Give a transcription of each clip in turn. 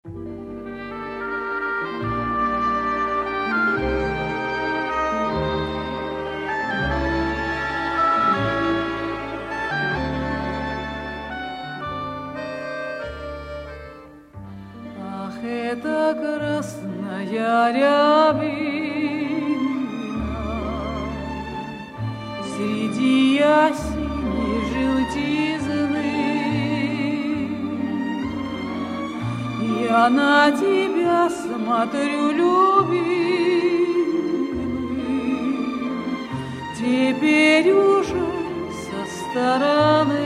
Это красная рябина среди ясеней желтизны. Я на тебя смотрю, любимый, теперь уже со стороны.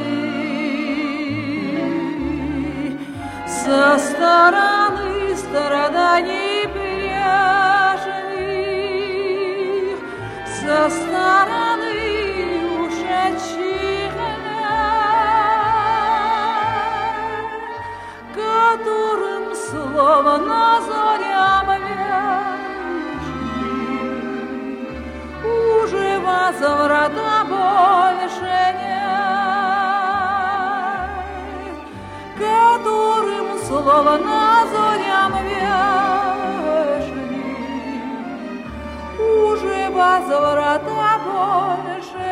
Со стороны страданий прежних, со стороны ушедших лет, которым словно зорям вешних уже возврата больше нет, которым словно зорям вешних уже возврата больше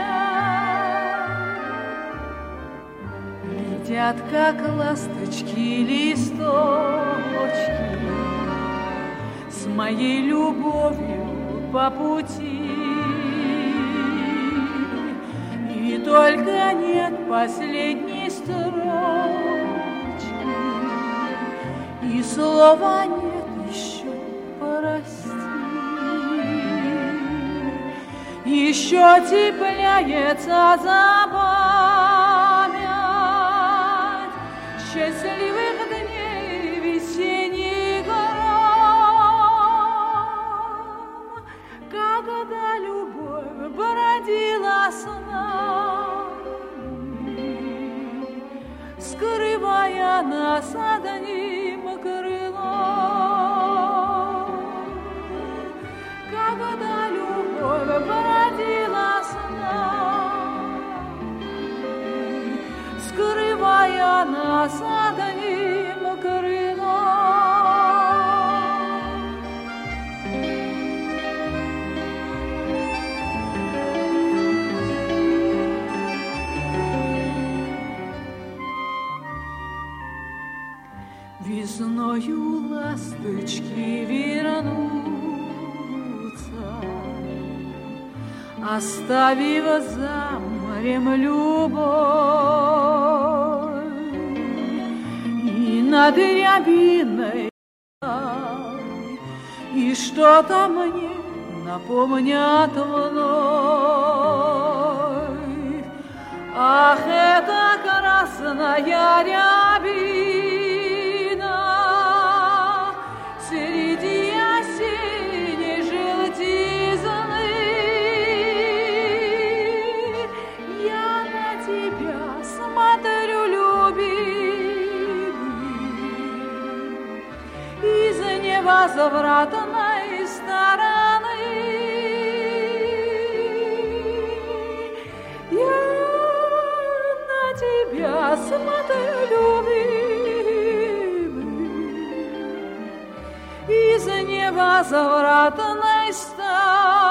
нет. Летят, как ласточки, листочки с моей любовью по пути, и только нет последней строчки, и слова нет еще прости. Еще теплеется за память счастливых дней весенний гром, когда любовь бродила с нами, скрывая нас одним крылом, когда любовь бродила с нами, скрывая нас одним крылом. Весною ласточки вернутся, оставив за морем любовь, и над рябиной, и что-то мне напомнят вновь. Ах, это красная рябина среди осенней желтизны. Я на тебя смотрю, любимый, из невозвратной стороны. Я на тебя смотрю, любимый, из невозвратной стороны.